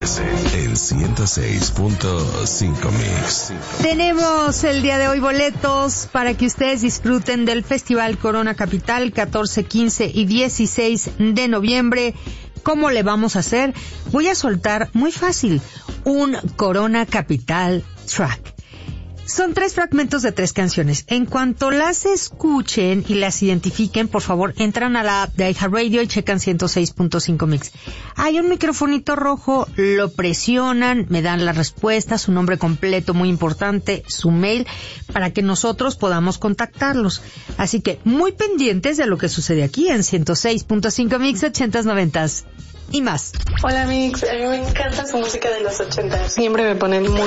MBS, el 106.5 Mix. Tenemos el día de hoy boletos para que ustedes disfruten del Festival Corona Capital 14, 15 y 16 de noviembre. ¿Cómo le vamos a hacer? Voy a soltar muy fácil un Corona Capital track. Son 3 fragmentos de 3 canciones. En cuanto las escuchen y las identifiquen, por favor, entran a la app de iHeartRadio y checan 106.5 Mix. Hay un microfonito rojo, lo presionan, me dan la respuesta, su nombre completo, muy importante, su mail, para que nosotros podamos contactarlos. Así que muy pendientes de lo que sucede aquí en 106.5 Mix, 80s, 90s y más. Hola Mix, a mí me encanta su música de los 80. Siempre me ponen muy